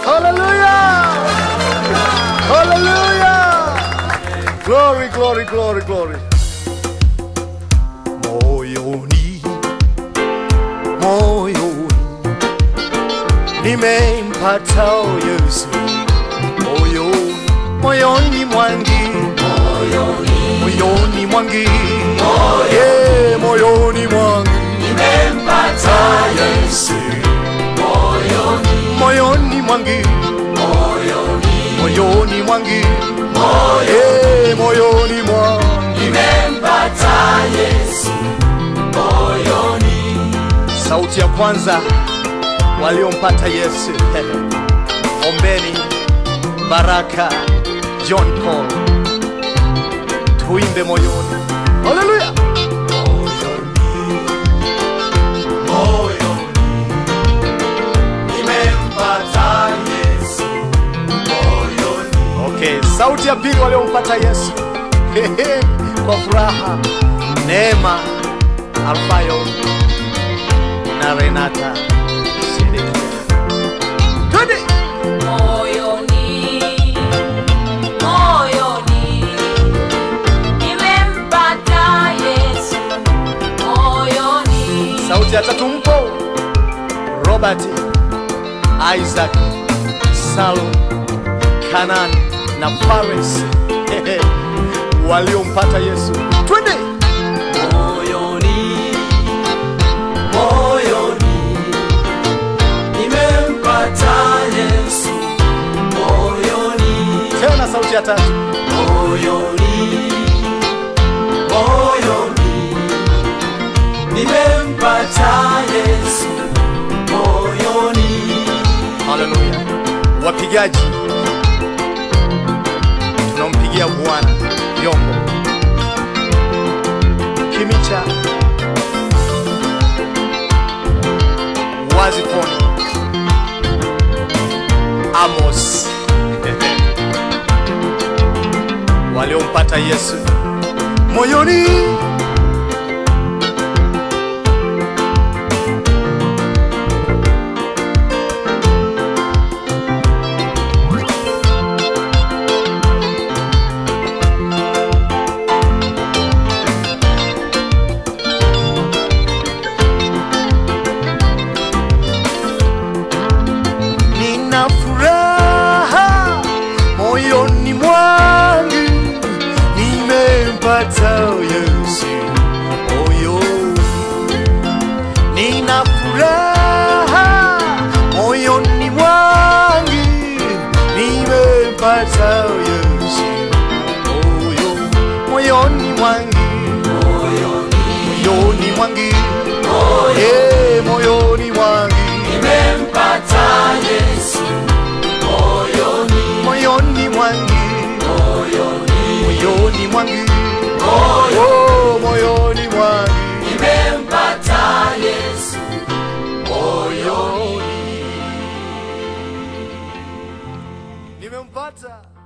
Hallelujah! Hallelujah! Glory, glory, glory, glory. Moyoni, moyoni, nimempata Yesu. Moyoni, moyoni mwangi, moyoni mwangi, yeah, moyoni mwangi, nimempata Yesu. moyoni mwangi, moyoni mwangi, yeah, moyoni mwangi, nimempata Yesu. Moyoni. Sauti ya kwanza waliompata Yesu. Ombeni Baraka John Paul, tuimbe moyoni. Hallelujah. Okay, sauti ya pili waliompata Yesu. Kwa furaha, Neema Alfayo na Renata Sedekia. Twende! Moyoni, moyoni, nimempata Yesu. Moyoni. Sauti ya tatu mpo Robert, Isaac, Salum, Kanan na Paris waliompata Yesu. Twende! Moyoni, moyoni, nimempata Yesu. Moyoni. Tena sauti ya tatu. Moyoni, moyoni, nimempata Yesu. Moyoni. Hallelujah. Wapigaji, tunampigia Bwana vyombo. Kimicha, Wazifoni, Amos waliompata Yesu. Moyoni, nina furaha moyoni mwangu, nimempata Yesu. Moyoni, nina furaha moyoni mwangu, nimempata Yesu. Moyoni mwangu, moyoni mwangu, yeah, moyoni mwangu, Nimempata Yesu. Moyoni, moyoni mwangu, moyoni, moyoni mwangu, oh, moyoni mwangu, nimempata Yesu. Moyoni. nimempata.